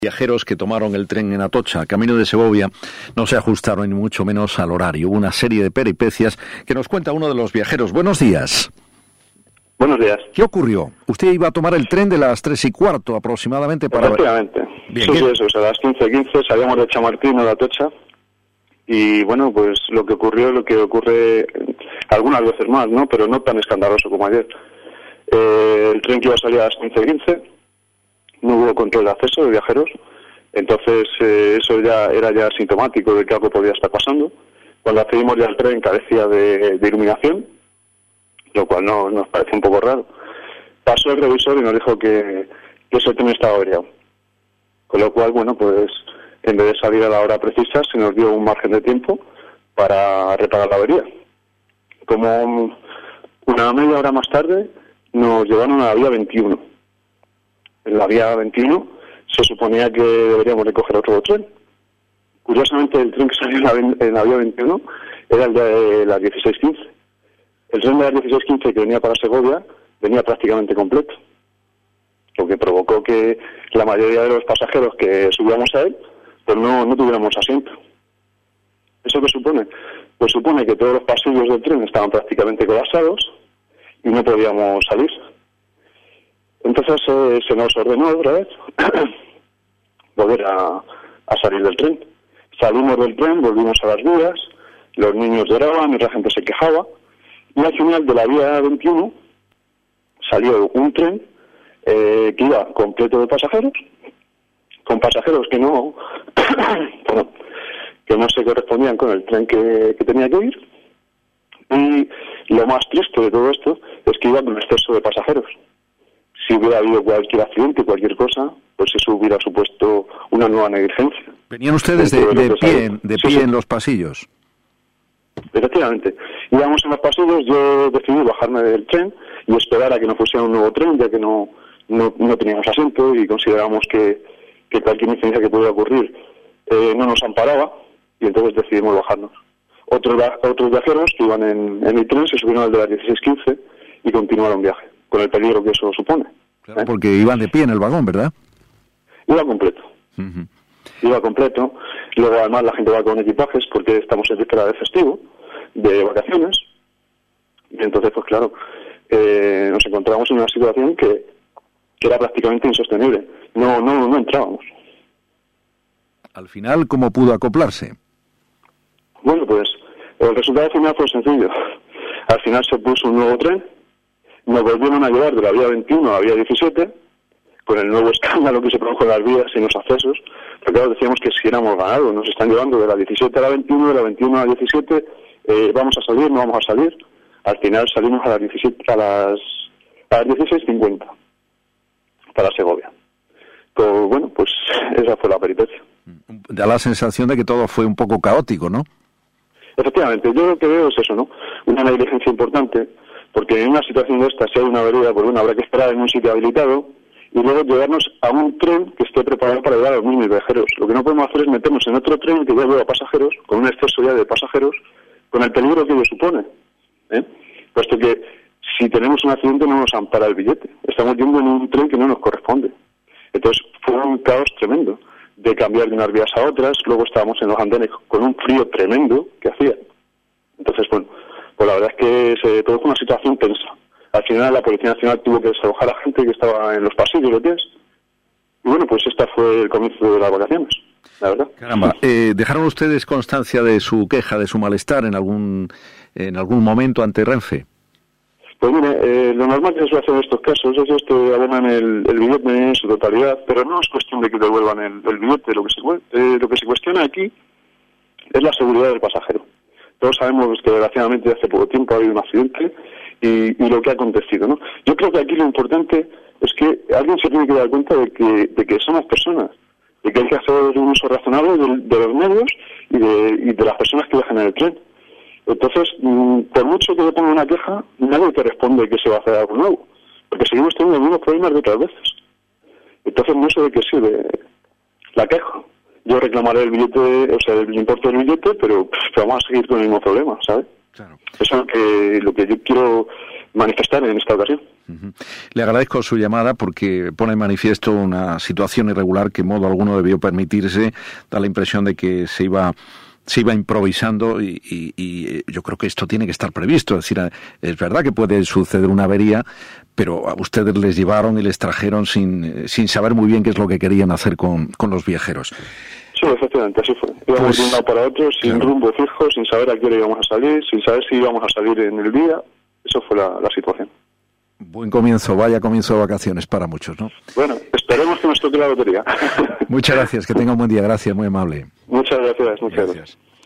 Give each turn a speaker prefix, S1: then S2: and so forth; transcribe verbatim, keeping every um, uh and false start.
S1: Viajeros que tomaron el tren en Atocha, camino de Segovia, no se ajustaron ni mucho menos al horario. Hubo una serie de peripecias que nos cuenta uno de los viajeros. Buenos días.
S2: Buenos días.
S1: ¿Qué ocurrió? Usted iba a tomar el tren de las tres y cuarto aproximadamente para...
S2: Efectivamente.
S1: Bien,
S2: sí,
S1: ¿qué?
S2: sí, eso, es a las quince quince salíamos de Chamartín a la Atocha y bueno, pues lo que ocurrió, lo que ocurre algunas veces más, ¿no? Pero no tan escandaloso como ayer. Eh, el tren que iba a salir a las quince quince, no hubo control de acceso de viajeros, entonces eh, eso ya era ya sintomático de que algo podía estar pasando. Cuando accedimos ya al tren carecía de, de iluminación, lo cual no, nos parece un poco raro. Pasó el revisor y nos dijo que, que ese tren estaba averiado. Con lo cual, bueno, pues en vez de salir a la hora precisa, se nos dio un margen de tiempo para reparar la avería. Como una media hora más tarde, nos llevaron a la vía veintiuno. En la vía veintiuno se suponía que deberíamos de coger otro tren. Curiosamente, el tren que salió en la, en la vía veintiuno era el de las dieciséis quince. El tren de las dieciséis quince que venía para Segovia venía prácticamente completo, lo que provocó que la mayoría de los pasajeros que subíamos a él pues no, no tuviéramos asiento. ¿Eso qué supone? Pues supone que todos los pasillos del tren estaban prácticamente colapsados y no podíamos salir. Entonces eh, se nos ordenó otra vez volver a, a salir del tren. Salimos del tren, volvimos a las vías, los niños lloraban y la gente se quejaba, y al final de la vía veintiuno salió un tren eh, que iba completo de pasajeros, con pasajeros que no bueno, que no se correspondían con el tren que, que tenía que ir, y lo más triste de todo esto es que iba con exceso de pasajeros. Si hubiera habido cualquier accidente, cualquier cosa, pues eso hubiera supuesto una nueva negligencia.
S1: ¿Venían ustedes de, de, de pie, de pie sí, sí. en los pasillos?
S2: Efectivamente. Íbamos en los pasillos, yo decidí bajarme del tren y esperar a que nos pusiera un nuevo tren, ya que no no, no teníamos asiento y considerábamos que, que cualquier incidencia que pudiera ocurrir eh, no nos amparaba, y entonces decidimos bajarnos. Otros, otros viajeros que iban en, en el tren se subieron al de las dieciséis quince y continuaron viaje, con el peligro que eso supone.
S1: Claro, ¿eh? Porque iban de pie en el vagón, ¿verdad?
S2: Iba completo. Uh-huh. Iba completo. Luego, además, la gente va con equipajes porque estamos en víspera de festivo, de vacaciones. Y entonces, pues claro, eh, nos encontramos en una situación que, que era prácticamente insostenible. No, no, no entrábamos.
S1: Al final, ¿cómo pudo acoplarse?
S2: Bueno, pues el resultado final fue sencillo. Al final se puso un nuevo tren, nos volvieron a llevar de la vía veintiuno a la vía diecisiete, con el nuevo escándalo que se produjo en las vías y en los accesos, porque claro, decíamos que si éramos ganados, nos están llevando de la diecisiete a la veintiuno, de la veintiuno a la diecisiete, eh, vamos a salir, no vamos a salir. Al final salimos a las diecisiete, a las, a las dieciséis cincuenta para Segovia. Pues bueno, pues esa fue la peripecia.
S1: Da la sensación de que todo fue un poco caótico, ¿no?
S2: Efectivamente, yo lo que veo es eso, ¿no? Una negligencia importante, porque en una situación de esta, si hay una avería, pues bueno, habrá que esperar en un sitio habilitado y luego llevarnos a un tren que esté preparado para llevar a los mismos viajeros. Lo que no podemos hacer es meternos en otro tren que ya lleva pasajeros, con un exceso ya de pasajeros, con el peligro que ello supone, ¿eh? Puesto que si tenemos un accidente no nos ampara el billete. Estamos yendo en un tren que no nos corresponde. Entonces fue un caos tremendo de cambiar de unas vías a otras. Luego estábamos en los andenes con un frío tremendo que hacía. Entonces, bueno, pues la verdad es que se produjo una situación tensa. Al final la Policía Nacional tuvo que desalojar a la gente que estaba en los pasillos de pies. Y bueno, pues esta fue el comienzo de las vacaciones, la verdad.
S1: Caramba, eh, ¿dejaron ustedes constancia de su queja, de su malestar en algún en algún momento ante Renfe?
S2: Pues mire, eh, lo normal que se suele hacer en estos casos es esto, abonan el, el billete en su totalidad, pero no es cuestión de que devuelvan el, el billete. Lo que, se, eh, lo que se cuestiona aquí es la seguridad del pasajero. Todos sabemos que desgraciadamente hace poco tiempo ha habido un accidente y, y lo que ha acontecido, ¿no? Yo creo que aquí lo importante es que alguien se tiene que dar cuenta de que, de que somos personas, de que hay que hacer un uso razonable de, de los medios y de, y de las personas que viajan en el tren. Entonces, por mucho que yo ponga una queja, nadie te responde que se va a hacer algo nuevo, porque seguimos teniendo los mismos problemas de otras veces. Entonces, no sé de qué sirve la queja. Yo reclamaré el billete, o sea, el importe del billete, pero, pero vamos a seguir con el mismo problema, ¿sabes?
S1: Claro.
S2: Eso es lo que, lo que yo quiero manifestar en esta ocasión.
S1: Uh-huh. Le agradezco su llamada porque pone en manifiesto una situación irregular que en modo alguno debió permitirse. Da la impresión de que se iba se iba improvisando y, y, y yo creo que esto tiene que estar previsto. Es decir, es verdad que puede suceder una avería, pero a ustedes les llevaron y les trajeron sin, sin saber muy bien qué es lo que querían hacer con, con los viajeros.
S2: Sí, efectivamente, así fue. Íbamos pues, de un lado para otro, sin claro. rumbo fijo, sin saber a qué hora íbamos a salir, sin saber si íbamos a salir en el día. Eso fue la, la situación.
S1: Buen comienzo, vaya comienzo de vacaciones para muchos, ¿no?
S2: Bueno, esperemos que nos toque la lotería.
S1: Muchas gracias, que tenga un buen día, gracias, muy amable.
S2: Muchas gracias, muchas gracias. gracias.